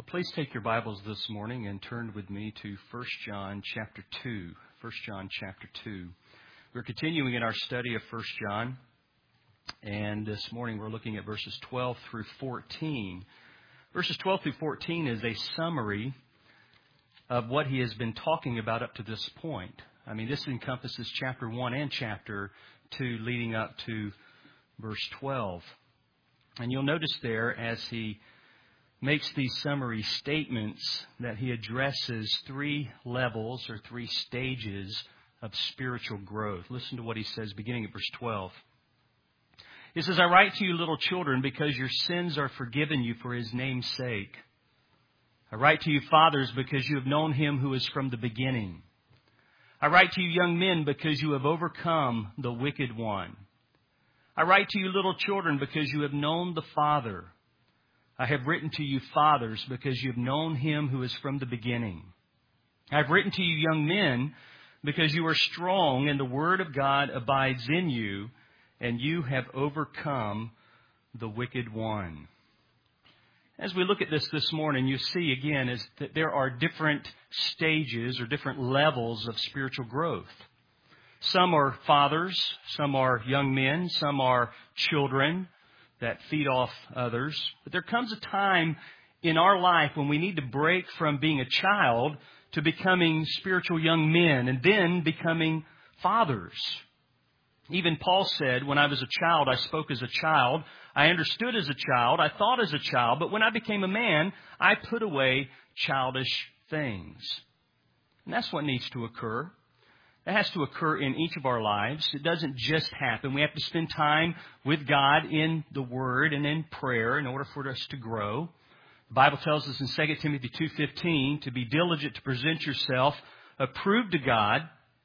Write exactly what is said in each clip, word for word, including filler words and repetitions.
Please take your Bibles this morning and turn with me to First John chapter two. First John chapter two. We're continuing in our study of First John, and this morning we're looking at verses twelve through fourteen. Verses twelve through fourteen is a summary of what he has been talking about up to this point. I mean, this encompasses chapter one and chapter two leading up to verse twelve. And you'll notice there as he makes these summary statements that he addresses three levels or three stages of spiritual growth. Listen to what he says beginning at verse twelve. He says, I write to you, little children, because your sins are forgiven you for his name's sake. I write to you, fathers, because you have known him who is from the beginning. I write to you, young men, because you have overcome the wicked one. I write to you, little children, because you have known the Father. I have written to you, fathers, because you have known him who is from the beginning. I have written to you, young men, because you are strong and the word of God abides in you, and you have overcome the wicked one. As we look at this this morning, you see again is that there are different stages or different levels of spiritual growth. Some are fathers, some are young men, some are children that feed off others. But there comes a time in our life when we need to break from being a child to becoming spiritual young men and then becoming fathers. Even Paul said, when I was a child, I spoke as a child. I understood as a child. I thought as a child. But when I became a man, I put away childish things. And that's what needs to occur. It has to occur in each of our lives. It doesn't just happen. We have to spend time with God in the Word and in prayer in order for us to grow. The Bible tells us in Second Timothy two fifteen to be diligent to present yourself approved to God,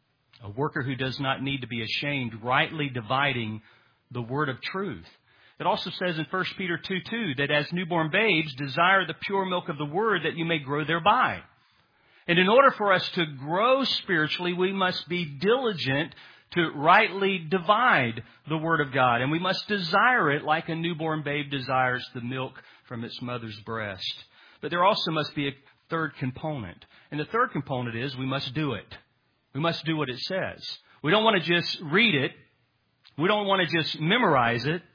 a worker who does not need to be ashamed, rightly dividing the word of truth. It also says in First Peter two two that as newborn babes, desire the pure milk of the Word that you may grow thereby. And in order for us to grow spiritually, we must be diligent to rightly divide the Word of God. And we must desire it like a newborn babe desires the milk from its mother's breast. But there also must be a third component. And the third component is we must do it. We must do what it says. We don't want to just read it. We don't want to just memorize it.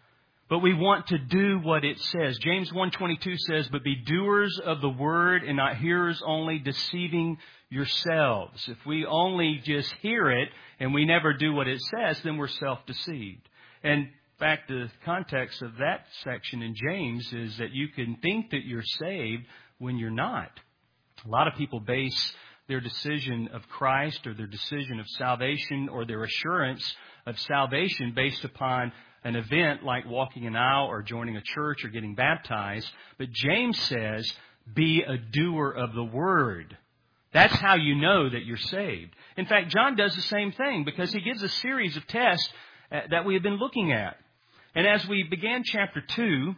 But we want to do what it says. James one twenty-two says, but be doers of the word and not hearers only, deceiving yourselves. If we only just hear it and we never do what it says, then we're self-deceived. And in fact, the context of that section in James is that you can think that you're saved when you're not. A lot of people base their decision of Christ or their decision of salvation or their assurance of salvation based upon an event like walking an aisle or joining a church or getting baptized. But James says, be a doer of the word. That's how you know that you're saved. In fact, John does the same thing because he gives a series of tests that we have been looking at. And as we began chapter two,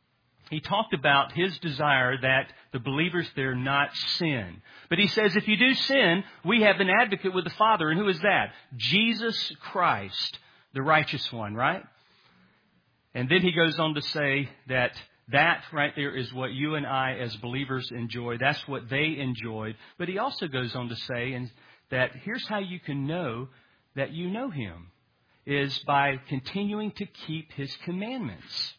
he talked about his desire that the believers there not sin. But he says, if you do sin, we have an advocate with the Father. And who is that? Jesus Christ, the righteous one, right? And then he goes on to say that that right there is what you and I as believers enjoy. That's what they enjoyed. But he also goes on to say and that here's how you can know that you know him is by continuing to keep his commandments.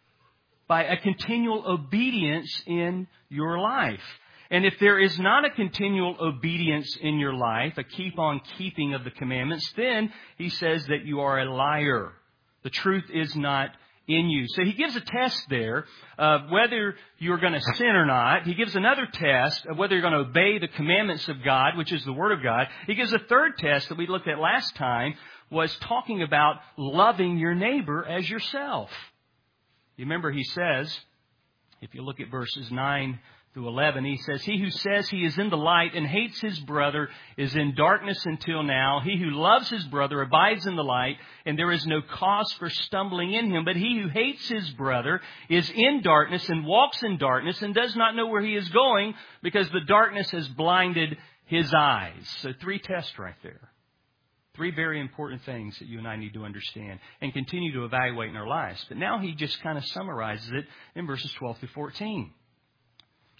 By a continual obedience in your life. And if there is not a continual obedience in your life, a keep on keeping of the commandments, then he says that you are a liar. The truth is not in you. So he gives a test there of whether you're going to sin or not. He gives another test of whether you're going to obey the commandments of God, which is the Word of God. He gives a third test that we looked at last time, was talking about loving your neighbor as yourself. You remember he says, if you look at verses nine through eleven, he says, he who says he is in the light and hates his brother is in darkness until now. He who loves his brother abides in the light, and there is no cause for stumbling in him. But he who hates his brother is in darkness and walks in darkness and does not know where he is going because the darkness has blinded his eyes. So three tests right there. Three very important things that you and I need to understand and continue to evaluate in our lives. But now he just kind of summarizes it in verses twelve through fourteen.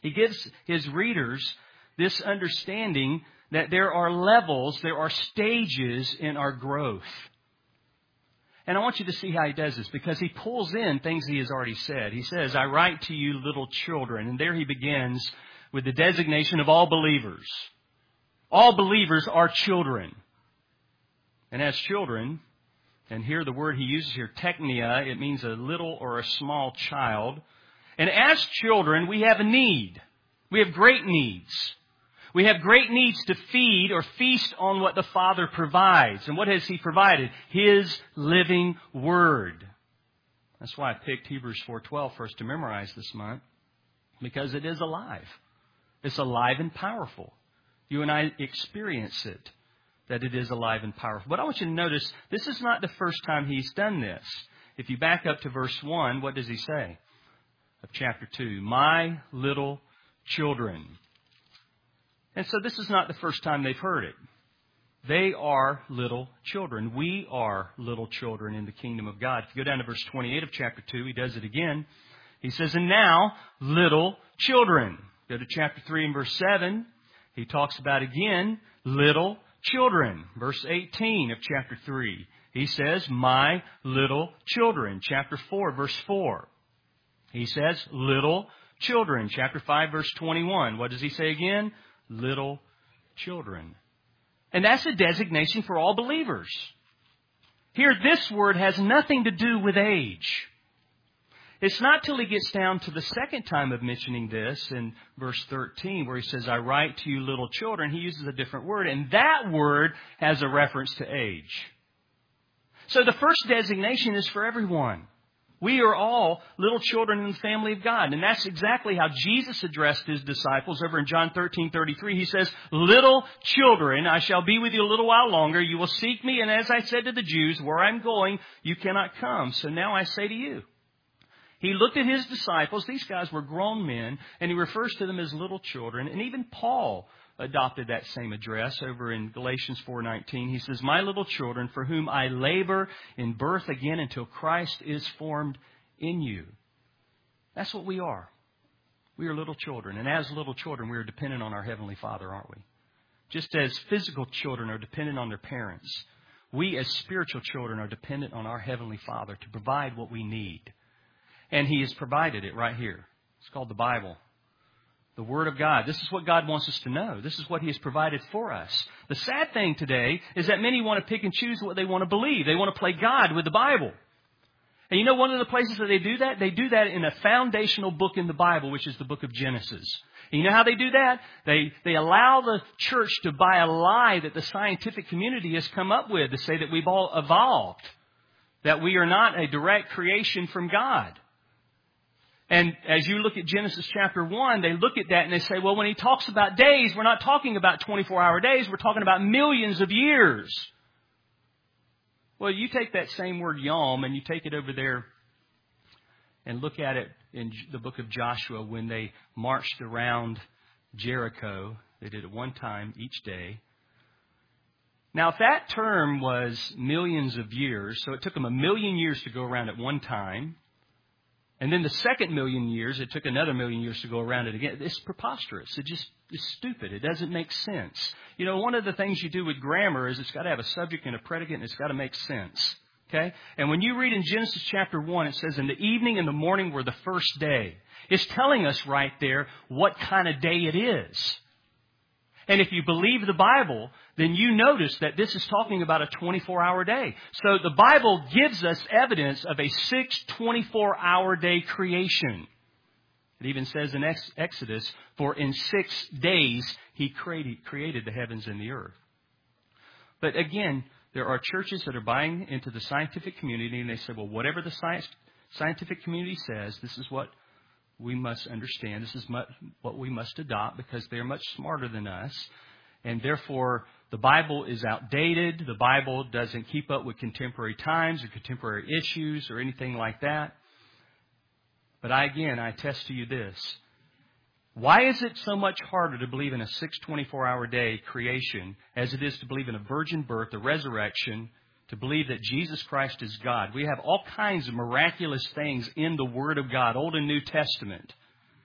He gives his readers this understanding that there are levels, there are stages in our growth. And I want you to see how he does this, because he pulls in things he has already said. He says, I write to you little children. And there he begins with the designation of all believers. All believers are children. And as children, and here the word he uses here, teknia, it means a little or a small child. And as children, we have a need. We have great needs. We have great needs to feed or feast on what the Father provides. And what has He provided? His living Word. That's why I picked Hebrews four twelve for us to memorize this month, because it is alive. It's alive and powerful. You and I experience it, that it is alive and powerful. But I want you to notice, this is not the first time He's done this. If you back up to verse one, what does He say? Of chapter two, my little children. And so this is not the first time they've heard it. They are little children. We are little children in the kingdom of God. If you go down to verse twenty-eight of chapter two, he does it again. He says, and now, little children. Go to chapter three and verse seven. He talks about again, little children. Verse eighteen of chapter three. He says, my little children. Chapter four, verse four. He says, little children. Chapter five, verse twenty-one. What does he say again? Little children. And that's a designation for all believers. Here, this word has nothing to do with age. It's not till he gets down to the second time of mentioning this in verse thirteen, where he says, I write to you little children. He uses a different word, and that word has a reference to age. So the first designation is for everyone. We are all little children in the family of God. And that's exactly how Jesus addressed His disciples over in John thirteen thirty-three. He says, little children, I shall be with you a little while longer. You will seek me. And as I said to the Jews, where I'm going, you cannot come. So now I say to you. He looked at His disciples. These guys were grown men. And He refers to them as little children. And even Paul adopted that same address over in Galatians four nineteen. He says, my little children, for whom I labor in birth again until Christ is formed in you. That's what we are. We are little children. And as little children, we are dependent on our Heavenly Father, aren't we? Just as physical children are dependent on their parents, we as spiritual children are dependent on our Heavenly Father to provide what we need. And He has provided it right here. It's called the Bible. The Word of God. This is what God wants us to know. This is what He has provided for us. The sad thing today is that many want to pick and choose what they want to believe. They want to play God with the Bible. And you know one of the places that they do that? They do that in a foundational book in the Bible, which is the book of Genesis. And you know how they do that? They, they allow the church to buy a lie that the scientific community has come up with to say that we've all evolved. That we are not a direct creation from God. And as you look at Genesis chapter one, they look at that and they say, well, when He talks about days, we're not talking about twenty-four hour days. We're talking about millions of years. Well, you take that same word yom and you take it over there and look at it in the book of Joshua when they marched around Jericho. They did it one time each day. Now, if that term was millions of years, so it took them a million years to go around at one time. And then the second million years, it took another million years to go around it again. It's preposterous. It just is stupid. It doesn't make sense. You know, one of the things you do with grammar is it's got to have a subject and a predicate, and it's got to make sense. Okay? And when you read in Genesis chapter one, it says, in the evening and the morning were the first day. It's telling us right there what kind of day it is. And if you believe the Bible, then you notice that this is talking about a twenty-four hour day. So the Bible gives us evidence of a six twenty-four hour day creation. It even says in Exodus, for in six days He created, created the heavens and the earth. But again, there are churches that are buying into the scientific community and they say, well, whatever the science, scientific community says, this is what we must understand. This is what we must adopt because they're much smarter than us. And therefore, the Bible is outdated. The Bible doesn't keep up with contemporary times or contemporary issues or anything like that. But I, again, I attest to you this. Why is it so much harder to believe in a six twenty-four hour day creation as it is to believe in a virgin birth, a resurrection, to believe that Jesus Christ is God? We have all kinds of miraculous things in the Word of God, Old and New Testament.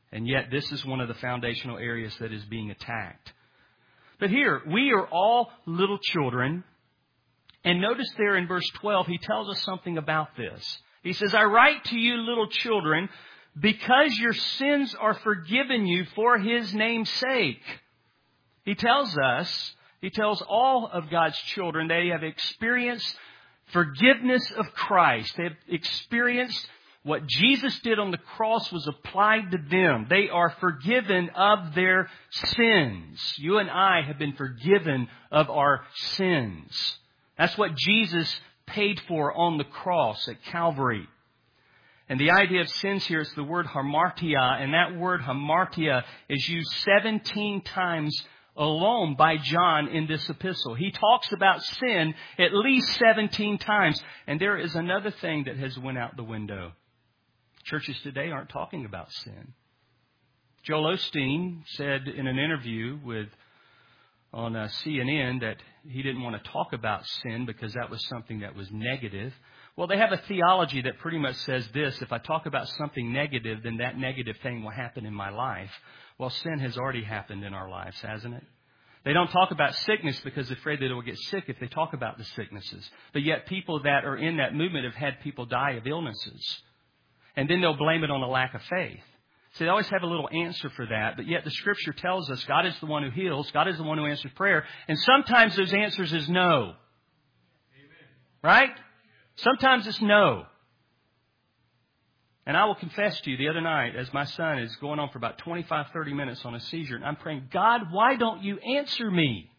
And yet this is one of the foundational areas that is being attacked. But here, we are all little children. And notice there in verse twelve, he tells us something about this. He says, I write to you, little children, because your sins are forgiven you for His name's sake. He tells us, he tells all of God's children, they have experienced forgiveness of Christ. They have experienced what Jesus did on the cross was applied to them. They are forgiven of their sins. You and I have been forgiven of our sins. That's what Jesus paid for on the cross at Calvary. And the idea of sins here is the word hamartia, and that word hamartia is used seventeen times alone by John in this epistle. He talks about sin at least seventeen times. And there is another thing that has went out the window. Churches today aren't talking about sin. Joel Osteen said in an interview with on uh, C N N that he didn't want to talk about sin because that was something that was negative. Well, they have a theology that pretty much says this: if I talk about something negative, then that negative thing will happen in my life. Well, sin has already happened in our lives, hasn't it? They don't talk about sickness because they're afraid that they will get sick if they talk about the sicknesses. But yet people that are in that movement have had people die of illnesses. And then they'll blame it on a lack of faith. So they always have a little answer for that. But yet the Scripture tells us God is the one who heals. God is the one who answers prayer. And sometimes those answers is no. Amen. Right? Sometimes it's no. And I will confess to you, the other night, as my son is going on for about twenty-five, thirty minutes on a seizure, and I'm praying, God, why don't you answer me?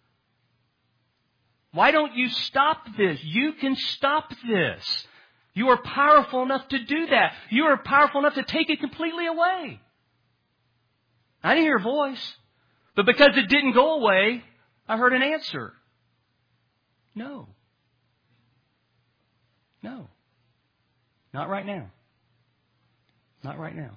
Why don't you stop this? You can stop this. You are powerful enough to do that. You are powerful enough to take it completely away. I didn't hear a voice. But because it didn't go away, I heard an answer. No. No. Not right now. Not right now.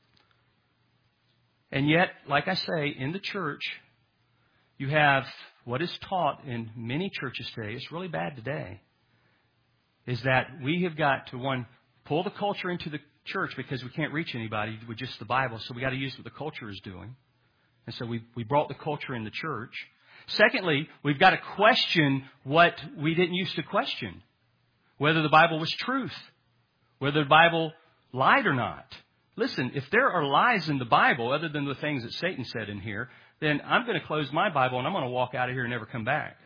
And yet, like I say, in the church, you have what is taught in many churches today. It's really bad today. Is that we have got to, one, pull the culture into the church because we can't reach anybody with just the Bible. So we got to use what the culture is doing. And so we, we brought the culture in the church. Secondly, we've got to question what we didn't used to question. Whether the Bible was truth. Whether the Bible lied or not. Listen, if there are lies in the Bible other than the things that Satan said in here, then I'm going to close my Bible and I'm going to walk out of here and never come back.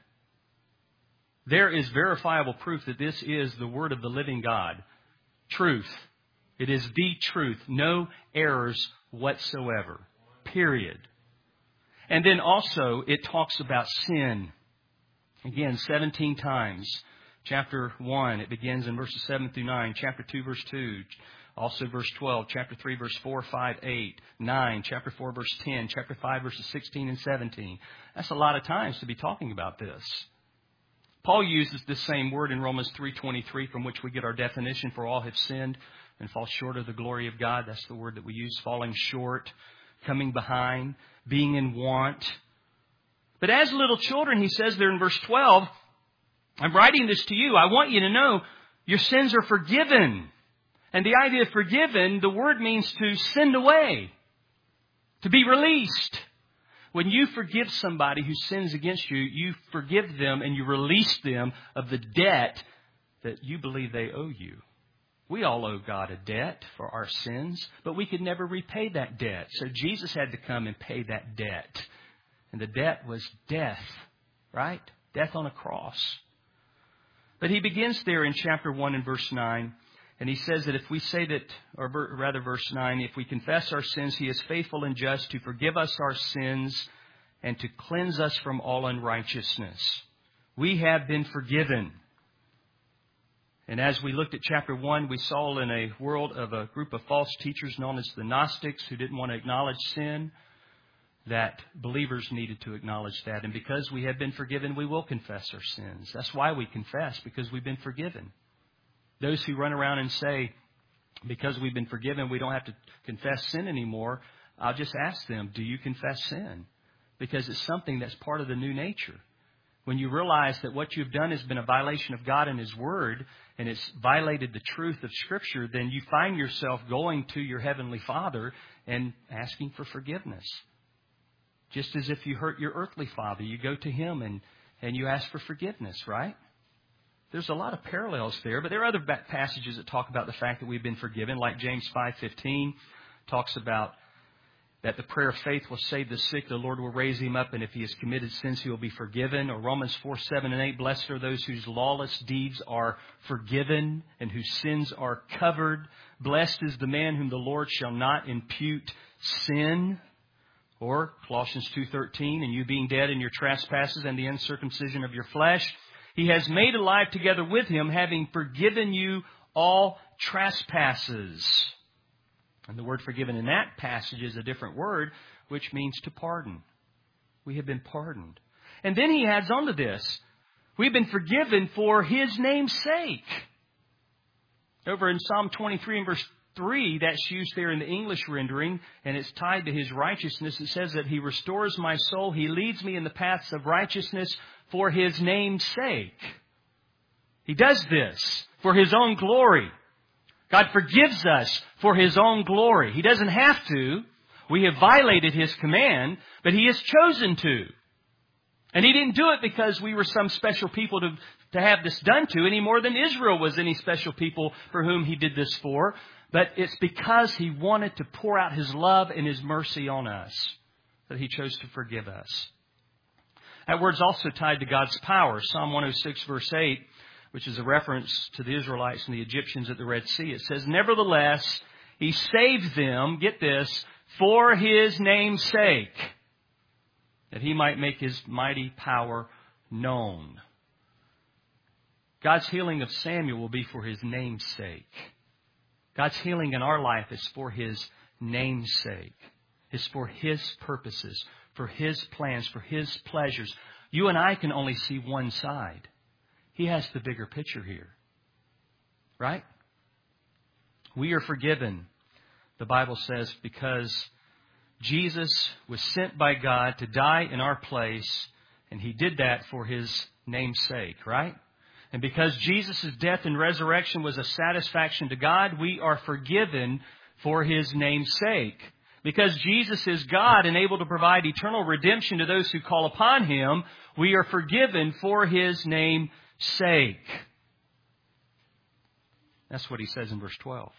There is verifiable proof that this is the Word of the living God. Truth. It is the truth. No errors whatsoever. Period. And then also it talks about sin. Again, seventeen times. Chapter one, it begins in verses seven through nine. Chapter two, verse two. Also verse twelve. Chapter three, verse four, five, eight, nine. Chapter four, verse ten. Chapter five, verses sixteen and seventeen. That's a lot of times to be talking about this. Paul uses this same word in Romans three twenty-three, from which we get our definition: for all have sinned and fall short of the glory of God. That's the word that we use, falling short, coming behind, being in want. But as little children, he says there in verse twelve, I'm writing this to you. I want you to know your sins are forgiven. And the idea of forgiven, the word means to send away, to be released. When you forgive somebody who sins against you, you forgive them and you release them of the debt that you believe they owe you. We all owe God a debt for our sins, but we could never repay that debt. So Jesus had to come and pay that debt. And the debt was death, right? Death on a cross. But he begins there in chapter one and verse nine. And he says that if we say that, or rather verse nine, if we confess our sins, He is faithful and just to forgive us our sins and to cleanse us from all unrighteousness. We have been forgiven. And as we looked at chapter one, we saw in a world of a group of false teachers known as the Gnostics who didn't want to acknowledge sin, that believers needed to acknowledge that. And because we have been forgiven, we will confess our sins. That's why we confess, because we've been forgiven. Those who run around and say, because we've been forgiven, we don't have to confess sin anymore, I'll just ask them, do you confess sin? Because it's something that's part of the new nature. when you realize that what you've done has been a violation of God and His Word, and it's violated the truth of Scripture, then you find yourself going to your Heavenly Father and asking for forgiveness. Just as if you hurt your earthly father, you go to Him and, and you ask for forgiveness, right? There's a lot of parallels there, but there are other passages that talk about the fact that we've been forgiven, like James five fifteen talks about that the prayer of faith will save the sick, the Lord will raise him up, and if he has committed sins, he will be forgiven. Or Romans four, seven, and eight, blessed are those whose lawless deeds are forgiven and whose sins are covered. Blessed is the man whom the Lord shall not impute sin. Or Colossians two thirteen, and you being dead in your trespasses and the uncircumcision of your flesh, He has made alive together with Him, having forgiven you all trespasses. And the word forgiven in that passage is a different word, which means to pardon. We have been pardoned. And then he adds on to this, we've been forgiven for His name's sake. Over in Psalm twenty-three and verse three, that's used there in the English rendering, and it's tied to His righteousness. It says that He restores my soul. He leads me in the paths of righteousness for His name's sake. He does this for His own glory. God forgives us for His own glory. He doesn't have to. We have violated His command, but He has chosen to. And He didn't do it because we were some special people to, to have this done to, any more than Israel was any special people for whom He did this for. But it's because He wanted to pour out His love and His mercy on us that He chose to forgive us. That word's also tied to God's power. Psalm one oh six verse eight, which is a reference to the Israelites and the Egyptians at the Red Sea. It says, nevertheless, He saved them, get this, for His name's sake, that He might make His mighty power known. God's healing of Samuel will be for His name's sake. God's healing in our life is for His name's sake. It's for His purposes, for His plans, for His pleasures. You and I can only see one side. He has the bigger picture here. Right? We are forgiven, the Bible says, because Jesus was sent by God to die in our place, and He did that for His name's sake, right? And because Jesus' death and resurrection was a satisfaction to God, we are forgiven for His name's sake. Because Jesus is God and able to provide eternal redemption to those who call upon Him, we are forgiven for His name's sake. That's what he says in verse twelve.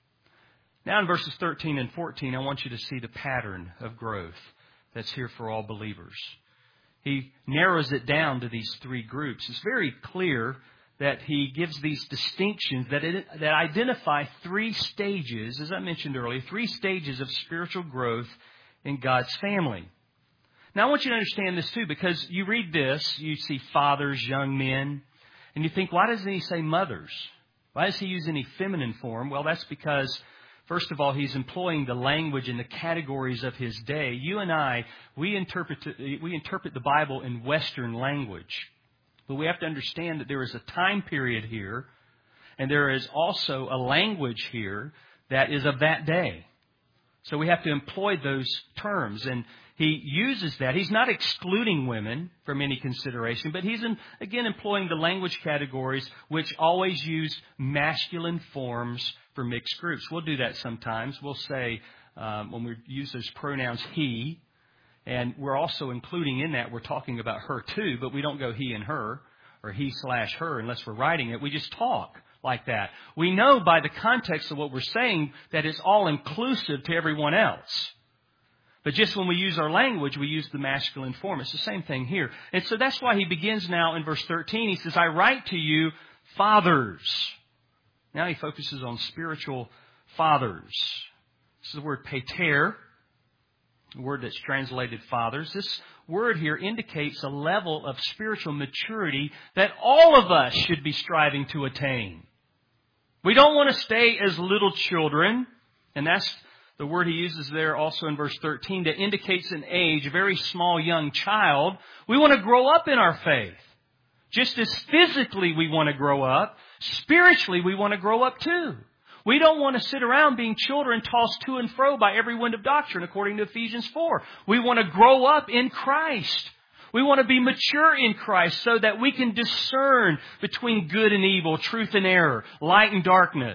Now in verses thirteen and fourteen, I want you to see the pattern of growth that's here for all believers. He narrows it down to these three groups. It's very clear that he gives these distinctions that, it, that identify three stages, as I mentioned earlier, three stages of spiritual growth in God's family. Now I want you to understand this too, because you read this, you see fathers, young men, and you think, why doesn't he say mothers? Why does he use any feminine form? Well, that's because, first of all, he's employing the language and the categories of his day. You and I, we interpret we interpret the Bible in Western language. But we have to understand that there is a time period here, and there is also a language here that is of that day. So we have to employ those terms. And he uses that. He's not excluding women from any consideration, but he's, in, again, employing the language categories which always use masculine forms for mixed groups. We'll do that sometimes. We'll say, um, when we use those pronouns, he, and we're also including in that, we're talking about her too, but we don't go he and her, or he slash her unless we're writing it. We just talk like that. We know by the context of what we're saying that it's all inclusive to everyone else. But just when we use our language, we use the masculine form. It's the same thing here. And so that's why he begins now in verse thirteen. He says, I write to you, fathers. Now he focuses on spiritual fathers. This is the word pater, the word that's translated fathers. This word here indicates a level of spiritual maturity that all of us should be striving to attain. We don't want to stay as little children, and that's the word he uses there also in verse thirteen that indicates an age, a very small young child. We want to grow up in our faith. Just as physically we want to grow up, spiritually we want to grow up too. We don't want to sit around being children tossed to and fro by every wind of doctrine, according to Ephesians four. We want to grow up in Christ. We want to be mature in Christ so that we can discern between good and evil, truth and error, light and darkness.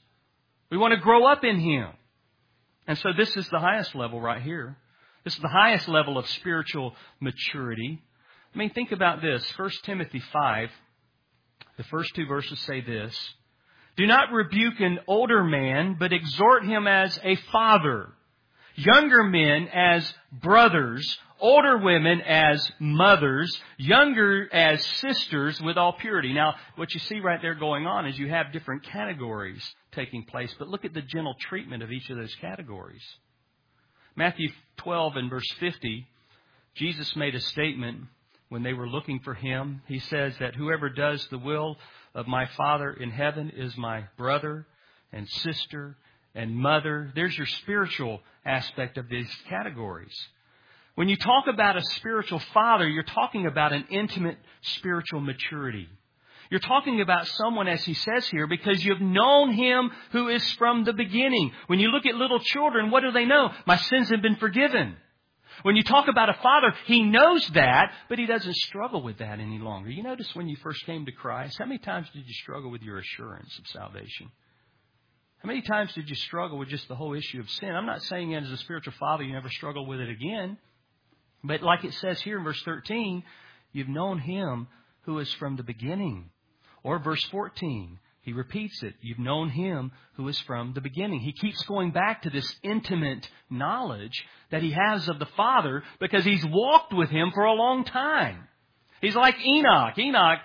We want to grow up in Him. And so this is the highest level right here. This is the highest level of spiritual maturity. I mean, think about this. First Timothy five, the first two verses say this. Do not rebuke an older man, but exhort him as a father. Younger men as brothers, older women as mothers, younger as sisters with all purity. Now, what you see right there going on is you have different categories taking place, but look at the gentle treatment of each of those categories. Matthew twelve and verse fifty, Jesus made a statement when they were looking for Him. He says that whoever does the will of my Father in heaven is my brother and sister and mother. There's your spiritual aspect of these categories. When you talk about a spiritual father, you're talking about an intimate spiritual maturity. You're talking about someone, as he says here, because you've known him who is from the beginning. When you look at little children, what do they know? My sins have been forgiven. When you talk about a father, he knows that, but he doesn't struggle with that any longer. You notice when you first came to Christ, how many times did you struggle with your assurance of salvation? How many times did you struggle with just the whole issue of sin? I'm not saying as a spiritual father you never struggle with it again. But like it says here in verse thirteen, you've known Him who is from the beginning. Or verse fourteen, he repeats it. You've known Him who is from the beginning. He keeps going back to this intimate knowledge that he has of the Father because he's walked with Him for a long time. He's like Enoch. Enoch,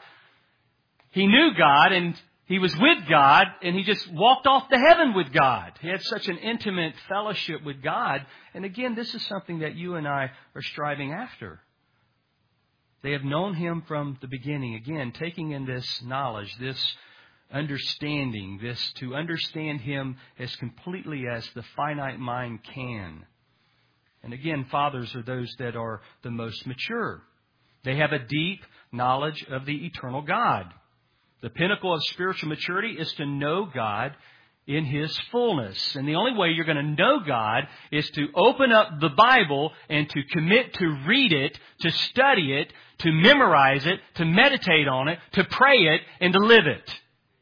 he knew God and he was with God and he just walked off to heaven with God. He had such an intimate fellowship with God. And again, this is something that you and I are striving after. They have known Him from the beginning. Again, taking in this knowledge, this understanding, this to understand Him as completely as the finite mind can. And again, fathers are those that are the most mature. They have a deep knowledge of the eternal God. The pinnacle of spiritual maturity is to know God in His fullness. And the only way you're going to know God is to open up the Bible and to commit to read it, to study it, to memorize it, to meditate on it, to pray it, and to live it.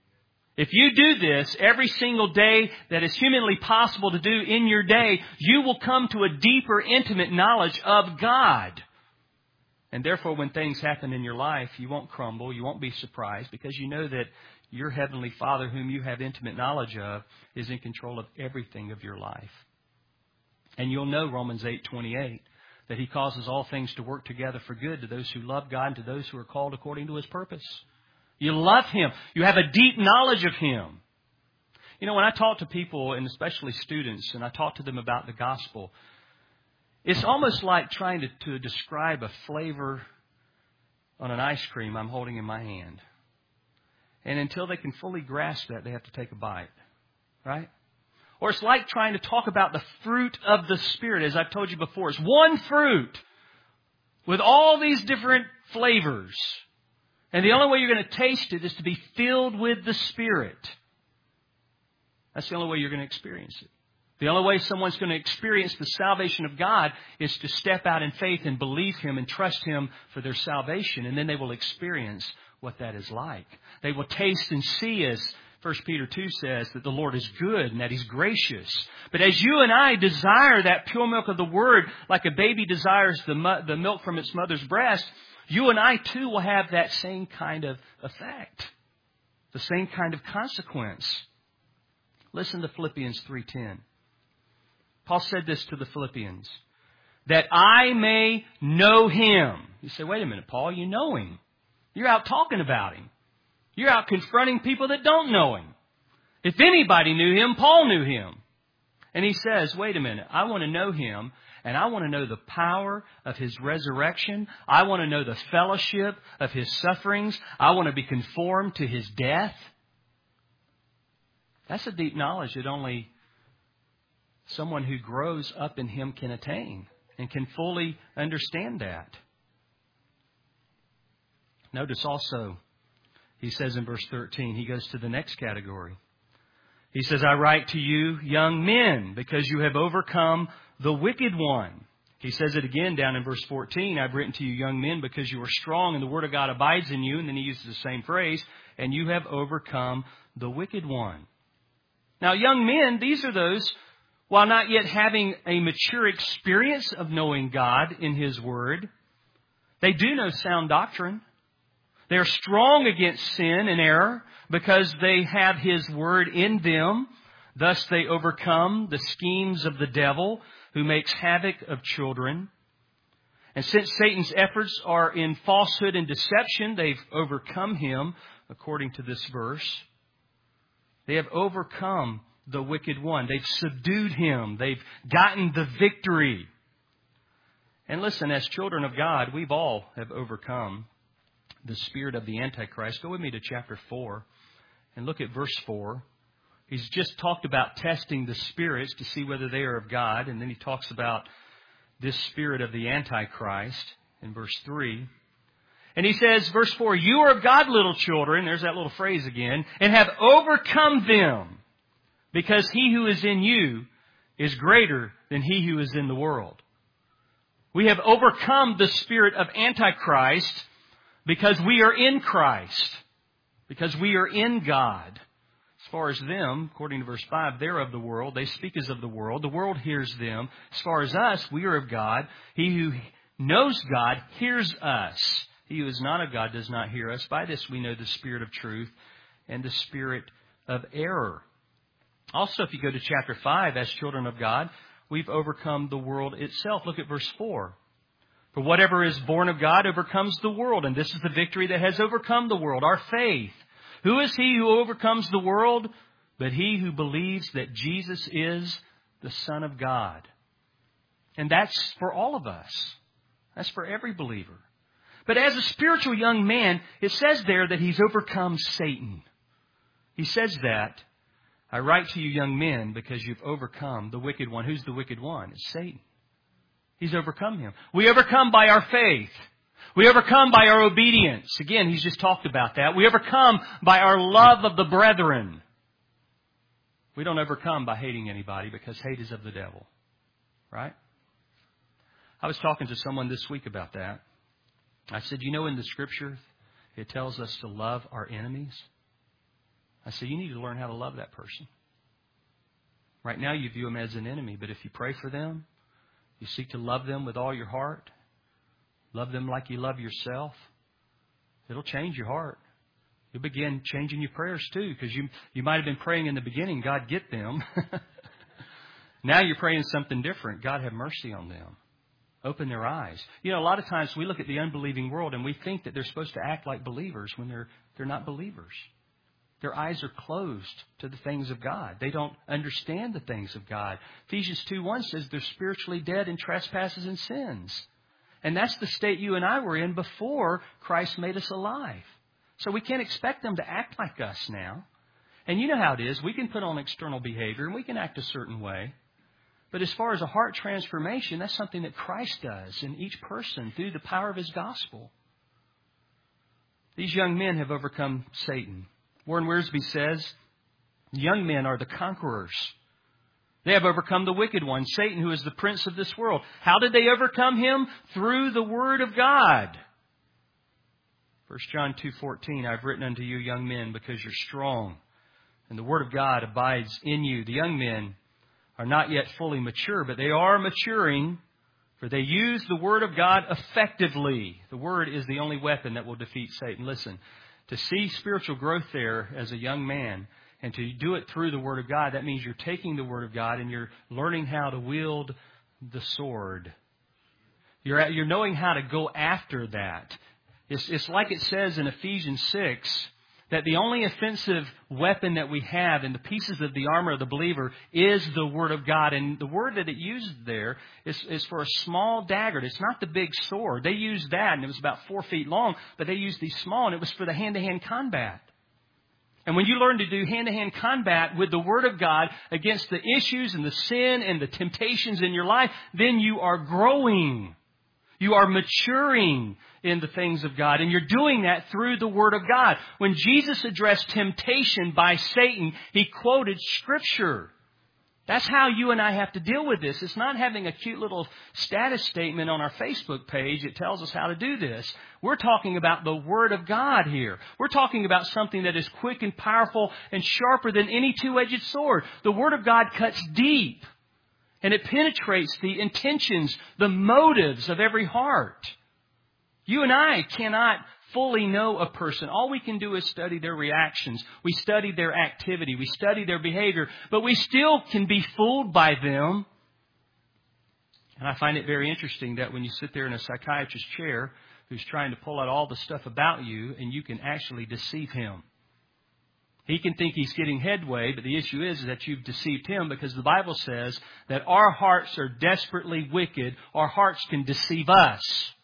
If you do this every single day that is humanly possible to do in your day, you will come to a deeper, intimate knowledge of God. And therefore, when things happen in your life, you won't crumble, you won't be surprised, because you know that your Heavenly Father, whom you have intimate knowledge of, is in control of everything of your life. And you'll know Romans eight twenty-eight, that He causes all things to work together for good to those who love God and to those who are called according to His purpose. You love Him. You have a deep knowledge of Him. You know, when I talk to people, and especially students, and I talk to them about the gospel, it's almost like trying to, to describe a flavor on an ice cream I'm holding in my hand. And until they can fully grasp that, they have to take a bite. Right? Or it's like trying to talk about the fruit of the Spirit, as I've told you before. It's one fruit with all these different flavors. And the only way you're going to taste it is to be filled with the Spirit. That's the only way you're going to experience it. The only way someone's going to experience the salvation of God is to step out in faith and believe Him and trust Him for their salvation. And then they will experience what that is like. They will taste and see, as First Peter two says, that the Lord is good and that He's gracious. But as you and I desire that pure milk of the Word, like a baby desires the, mu- the milk from its mother's breast, you and I too will have that same kind of effect. The same kind of consequence. Listen to Philippians three ten. Paul said this to the Philippians, that I may know Him. You say, wait a minute, Paul, you know Him. You're out talking about Him. You're out confronting people that don't know Him. If anybody knew Him, Paul knew Him. And he says, wait a minute, I want to know Him, and I want to know the power of His resurrection. I want to know the fellowship of His sufferings. I want to be conformed to His death. That's a deep knowledge that only someone who grows up in Him can attain and can fully understand that. Notice also, he says in verse thirteen, he goes to the next category. He says, I write to you, young men, because you have overcome the wicked one. He says it again down in verse fourteen. I've written to you young men because you are strong and the word of God abides in you. And then he uses the same phrase. And you have overcome the wicked one. Now, young men, these are those, while not yet having a mature experience of knowing God in His Word, they do know sound doctrine. They are strong against sin and error because they have His Word in them. Thus they overcome the schemes of the devil who makes havoc of children. And since Satan's efforts are in falsehood and deception, they've overcome him, according to this verse. They have overcome the wicked one. They've subdued him. They've gotten the victory. And listen, as children of God, we've all have overcome the spirit of the Antichrist. Go with me to chapter four and look at verse four. He's just talked about testing the spirits to see whether they are of God. And then he talks about this spirit of the Antichrist in verse three. And he says, verse four, you are of God, little children, there's that little phrase again, and have overcome them, because he who is in you is greater than he who is in the world. We have overcome the spirit of Antichrist because we are in Christ, because we are in God. As far as them, according to verse five, they're of the world. They speak as of the world. The world hears them. As far as us, we are of God. He who knows God hears us. He who is not of God does not hear us. By this we know the spirit of truth and the spirit of error. Also, if you go to chapter five, as children of God, we've overcome the world itself. Look at verse four. For whatever is born of God overcomes the world. And this is the victory that has overcome the world, our faith. Who is he who overcomes the world? But he who believes that Jesus is the Son of God. And that's for all of us. That's for every believer. But as a spiritual young man, it says there that he's overcome Satan. He says that, I write to you young men because you've overcome the wicked one. Who's the wicked one? It's Satan. He's overcome him. We overcome by our faith. We overcome by our obedience. Again, he's just talked about that. We overcome by our love of the brethren. We don't overcome by hating anybody because hate is of the devil. Right? I was talking to someone this week about that. I said, you know, in the Scripture, it tells us to love our enemies. I said, you need to learn how to love that person. Right now, you view them as an enemy, but if you pray for them, you seek to love them with all your heart, love them like you love yourself, it'll change your heart. You'll begin changing your prayers too, because you, you might have been praying in the beginning, God, get them. Now you're praying something different. God, have mercy on them. Open their eyes. You know, a lot of times we look at the unbelieving world and we think that they're supposed to act like believers when they're they're not believers. Their eyes are closed to the things of God. They don't understand the things of God. Ephesians two one says they're spiritually dead in trespasses and sins. And that's the state you and I were in before Christ made us alive. So we can't expect them to act like us now. And you know how it is. We can put on external behavior and we can act a certain way. But as far as a heart transformation, that's something that Christ does in each person through the power of His gospel. These young men have overcome Satan. Warren Wiersbe says, young men are the conquerors. They have overcome the wicked one, Satan, who is the prince of this world. How did they overcome him? Through the Word of God. First John two fourteen, I've written unto you, young men, because you're strong, and the Word of God abides in you. The young men are not yet fully mature, but they are maturing, for they use the Word of God effectively. The Word is the only weapon that will defeat Satan. Listen, to see spiritual growth there as a young man and to do it through the Word of God, that means you're taking the Word of God and you're learning how to wield the sword. You're, you're knowing how to go after that. It's, it's like it says in Ephesians six, that the only offensive weapon that we have in the pieces of the armor of the believer is the Word of God. And the word that it uses there is, is for a small dagger. It's not the big sword. They used that, and it was about four feet long, but they used these small, and it was for the hand-to-hand combat. And when you learn to do hand-to-hand combat with the Word of God against the issues and the sin and the temptations in your life, then you are growing. You are maturing in the things of God. And you're doing that through the Word of God. When Jesus addressed temptation by Satan, He quoted Scripture. That's how you and I have to deal with this. It's not having a cute little status statement on our Facebook page that tells us how to do this. We're talking about the Word of God here. We're talking about something that is quick and powerful and sharper than any two-edged sword. The Word of God cuts deep, and it penetrates the intentions, the motives of every heart. You and I cannot fully know a person. All we can do is study their reactions. We study their activity. We study their behavior. But we still can be fooled by them. And I find it very interesting that when you sit there in a psychiatrist's chair who's trying to pull out all the stuff about you, and you can actually deceive him. He can think he's getting headway, but the issue is that you've deceived him, because the Bible says that our hearts are desperately wicked. Our hearts can deceive us.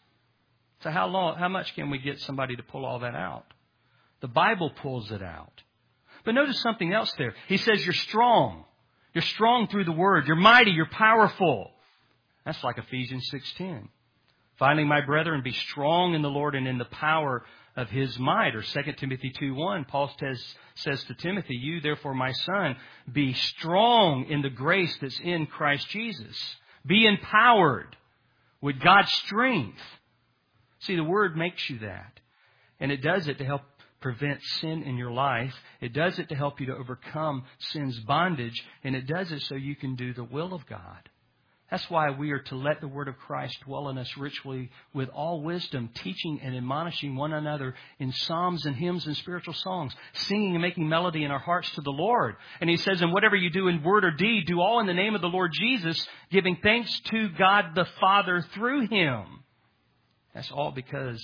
So how long, how much can we get somebody to pull all that out? The Bible pulls it out. But notice something else there. He says you're strong. You're strong through the Word. You're mighty. You're powerful. That's like Ephesians six ten. Finally, my brethren, be strong in the Lord and in the power of His might. Or Second Timothy two one, Paul says, says to Timothy, you therefore, my son, be strong in the grace that's in Christ Jesus. Be empowered with God's strength. See, the Word makes you that. And it does it to help prevent sin in your life. It does it to help you to overcome sin's bondage. And it does it so you can do the will of God. That's why we are to let the Word of Christ dwell in us richly with all wisdom, teaching and admonishing one another in psalms and hymns and spiritual songs, singing and making melody in our hearts to the Lord. And He says, and whatever you do in word or deed, do all in the name of the Lord Jesus, giving thanks to God the Father through Him. That's all because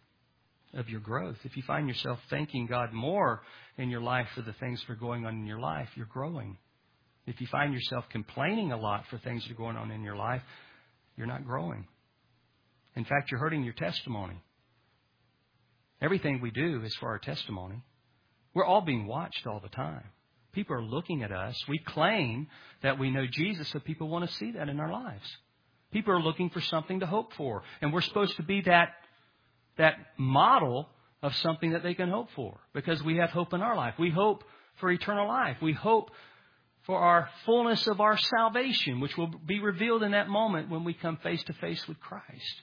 of your growth. If you find yourself thanking God more in your life for the things that are going on in your life, you're growing. If you find yourself complaining a lot for things that are going on in your life, you're not growing. In fact, you're hurting your testimony. Everything we do is for our testimony. We're all being watched all the time. People are looking at us. We claim that we know Jesus, so people want to see that in our lives. People are looking for something to hope for. And we're supposed to be that, that model of something that they can hope for. Because we have hope in our life. We hope for eternal life. We hope for our fullness of our salvation, which will be revealed in that moment when we come face to face with Christ.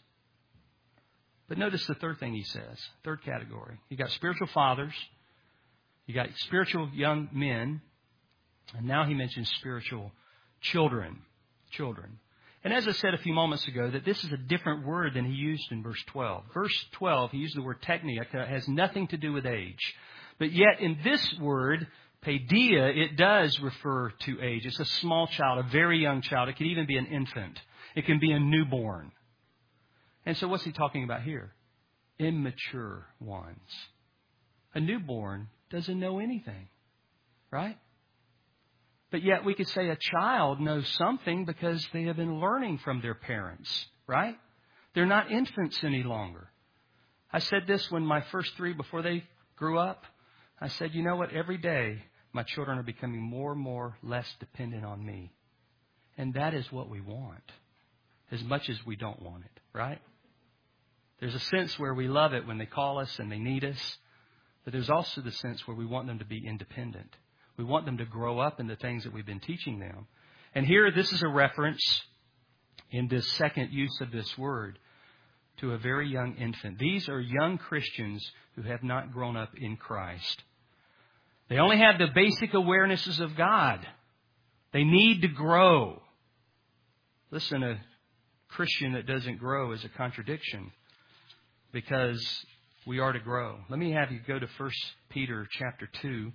But notice the third thing he says. Third category. You got spiritual fathers. You got spiritual young men. And now he mentions spiritual children. Children. And as I said a few moments ago, that this is a different word than he used in verse twelve. Verse twelve, he used the word teknia. It has nothing to do with age. But yet in this word, paideia, it does refer to age. It's a small child, a very young child. It could even be an infant. It can be a newborn. And so what's he talking about here? Immature ones. A newborn doesn't know anything, right? But yet we could say a child knows something because they have been learning from their parents, right? They're not infants any longer. I said this when my first three, before they grew up, I said, you know what? Every day my children are becoming more and more less dependent on me. And that is what we want, as much as we don't want it, right? There's a sense where we love it when they call us and they need us. But there's also the sense where we want them to be independent. We want them to grow up in the things that we've been teaching them. And here, this is a reference in this second use of this word to a very young infant. These are young Christians who have not grown up in Christ. They only have the basic awarenesses of God. They need to grow. Listen, a Christian that doesn't grow is a contradiction, because we are to grow. Let me have you go to First Peter chapter two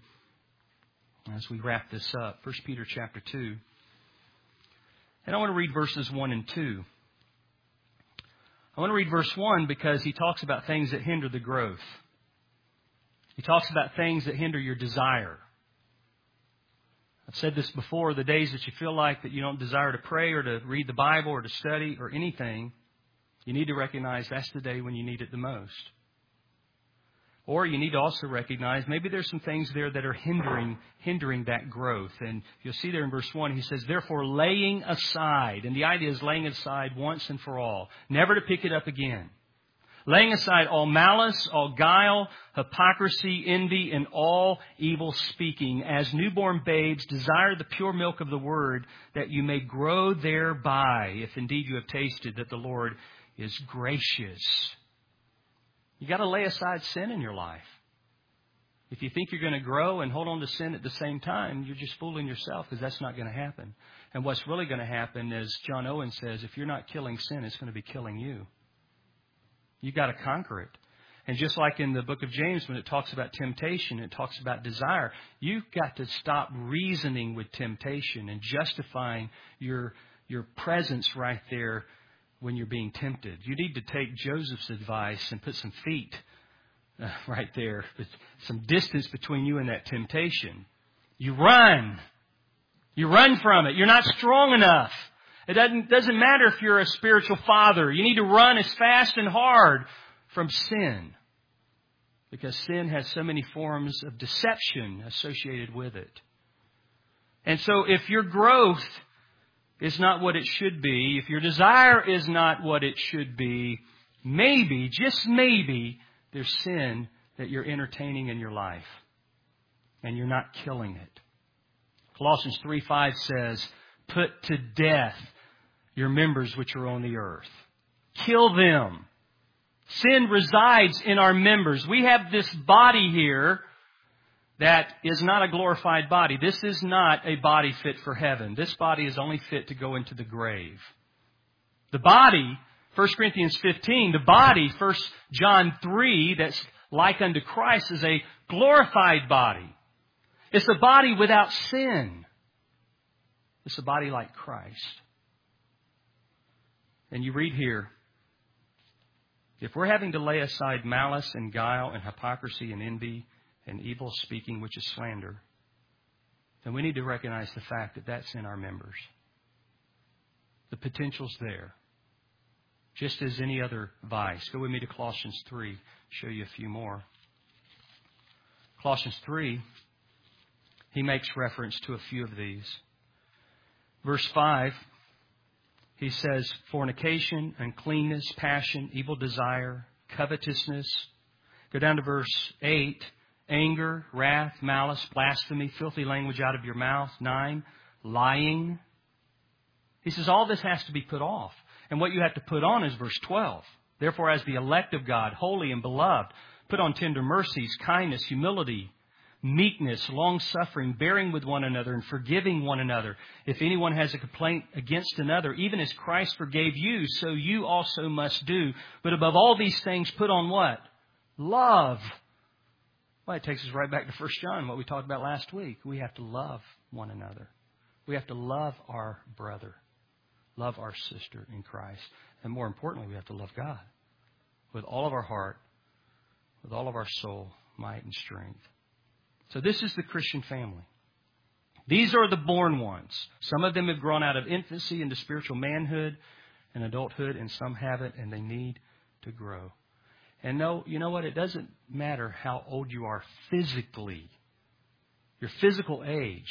as we wrap this up. First Peter chapter two. And I want to read verses one and two. I want to read verse one because he talks about things that hinder the growth. He talks about things that hinder your desire. I've said this before, the days that you feel like that you don't desire to pray or to read the Bible or to study or anything, you need to recognize that's the day when you need it the most. Or you need to also recognize maybe there's some things there that are hindering hindering that growth. And you'll see there in verse one, he says, therefore laying aside. And the idea is laying it aside once and for all, never to pick it up again. laying aside all malice, all guile, hypocrisy, envy, and all evil speaking. As newborn babes, desire the pure milk of the word, that you may grow thereby, if indeed you have tasted that the Lord is gracious. You got to lay aside sin in your life. If you think you're going to grow and hold on to sin at the same time, you're just fooling yourself, because that's not going to happen. And what's really going to happen, as John Owen says, if you're not killing sin, it's going to be killing you. You've got to conquer it. And just like in the book of James, when it talks about temptation, it talks about desire, you've got to stop reasoning with temptation and justifying your, your presence right there when you're being tempted. You need to take Joseph's advice and put some feet Uh, right there, some distance between you and that temptation. You run. You run from it. You're not strong enough. It doesn't, doesn't matter if you're a spiritual father. You need to run as fast and hard from sin, because sin has so many forms of deception associated with it. And so if your growth is not what it should be, if your desire is not what it should be, maybe, just maybe, there's sin that you're entertaining in your life, and you're not killing it. Colossians three five says, put to death your members which are on the earth. Kill them. Sin resides in our members. We have this body here that is not a glorified body. This is not a body fit for heaven. This body is only fit to go into the grave. The body, First Corinthians fifteen, the body, First John three, that's like unto Christ, is a glorified body. It's a body without sin. It's a body like Christ. And you read here, if we're having to lay aside malice and guile and hypocrisy and envy and evil speaking, which is slander, then we need to recognize the fact that that's in our members. The potential's there, just as any other vice. Go with me to Colossians three, show you a few more. Colossians three, he makes reference to a few of these. Verse five, he says, fornication, uncleanness, passion, evil desire, covetousness. Go down to verse eight, anger, wrath, malice, blasphemy, filthy language out of your mouth. Nine, lying. He says all this has to be put off. And what you have to put on is verse twelve. Therefore, as the elect of God, holy and beloved, put on tender mercies, kindness, humility, meekness, long-suffering, bearing with one another and forgiving one another. If anyone has a complaint against another, even as Christ forgave you, so you also must do. But above all these things, put on what? Love. Well, it takes us right back to First John, what we talked about last week. We have to love one another. We have to love our brother, love our sister in Christ. And more importantly, we have to love God with all of our heart, with all of our soul, might, and strength. So this is the Christian family. These are the born ones. Some of them have grown out of infancy into spiritual manhood and adulthood, and some haven't, and they need to grow. And no, you know what? It doesn't matter how old you are physically, your physical age.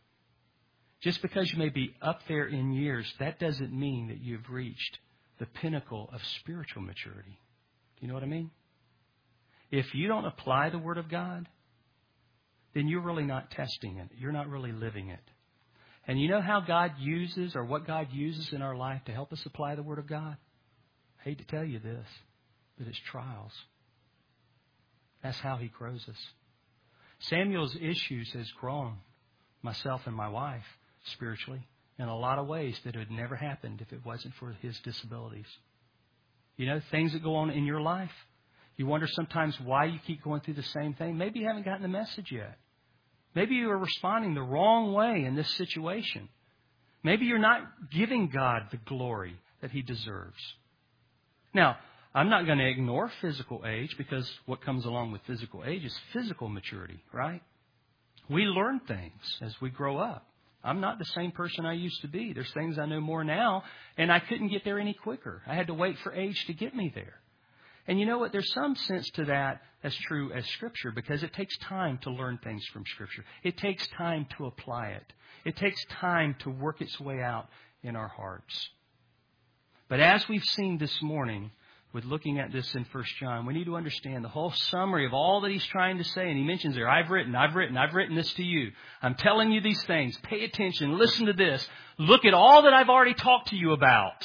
Just because you may be up there in years, that doesn't mean that you've reached the pinnacle of spiritual maturity. Do you know what I mean? If you don't apply the Word of God, then you're really not testing it. You're not really living it. And you know how God uses, or what God uses in our life to help us apply the Word of God? I hate to tell you this, but it's trials. That's how He grows us. Samuel's issues has grown myself and my wife spiritually in a lot of ways that had never happened if it wasn't for his disabilities. You know, things that go on in your life. You wonder sometimes why you keep going through the same thing. Maybe you haven't gotten the message yet. Maybe you are responding the wrong way in this situation. Maybe you're not giving God the glory that He deserves. Now, I'm not going to ignore physical age, because what comes along with physical age is physical maturity, right? We learn things as we grow up. I'm not the same person I used to be. There's things I know more now, and I couldn't get there any quicker. I had to wait for age to get me there. And you know what? There's some sense to that as true as Scripture, because it takes time to learn things from Scripture. It takes time to apply it. It takes time to work its way out in our hearts. But as we've seen this morning, with looking at this in First John. We need to understand the whole summary of all that he's trying to say. And he mentions there, I've written, I've written, I've written this to you. I'm telling you these things. Pay attention. Listen to this. Look at all that I've already talked to you about.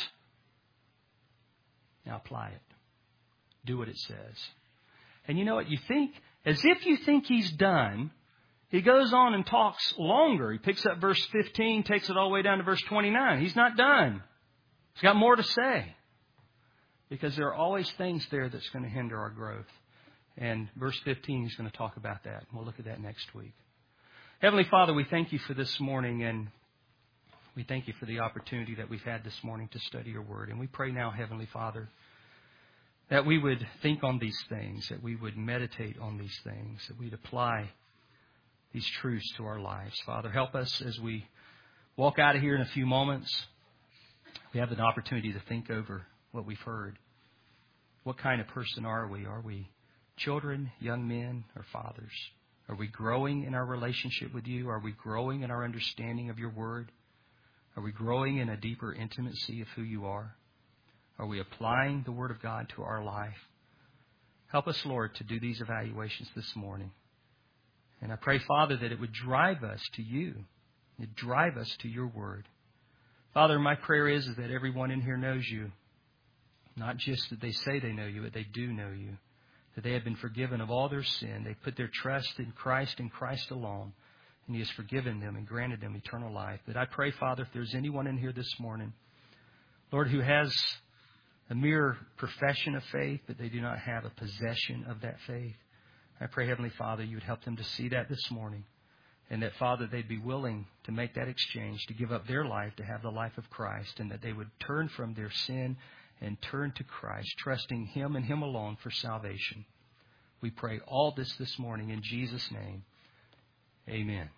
Now apply it. Do what it says. And you know what? You think, as if you think he's done, he goes on and talks longer. He picks up verse fifteen, takes it all the way down to verse twenty-nine. He's not done. He's got more to say. Because there are always things there that's going to hinder our growth. And verse fifteen, he's going to talk about that. We'll look at that next week. Heavenly Father, we thank you for this morning, and we thank you for the opportunity that we've had this morning to study your word. And we pray now, Heavenly Father, that we would think on these things, that we would meditate on these things, that we'd apply these truths to our lives. Father, help us as we walk out of here in a few moments. We have an opportunity to think over what we've heard. What kind of person are we? Are we children, young men, or fathers? Are we growing in our relationship with you? Are we growing in our understanding of your word? Are we growing in a deeper intimacy of who you are? Are we applying the word of God to our life? Help us, Lord, to do these evaluations this morning. And I pray, Father, that it would drive us to you. It drive us to your word. Father, my prayer is, is that everyone in here knows you. Not just that they say they know you, but they do know you. That they have been forgiven of all their sin. They put their trust in Christ and Christ alone. And He has forgiven them and granted them eternal life. That I pray, Father, if there's anyone in here this morning, Lord, who has a mere profession of faith, but they do not have a possession of that faith, I pray, Heavenly Father, you would help them to see that this morning. And that, Father, they'd be willing to make that exchange, to give up their life to have the life of Christ. And that they would turn from their sin and turn to Christ, trusting Him and Him alone for salvation. We pray all this this morning in Jesus' name. Amen.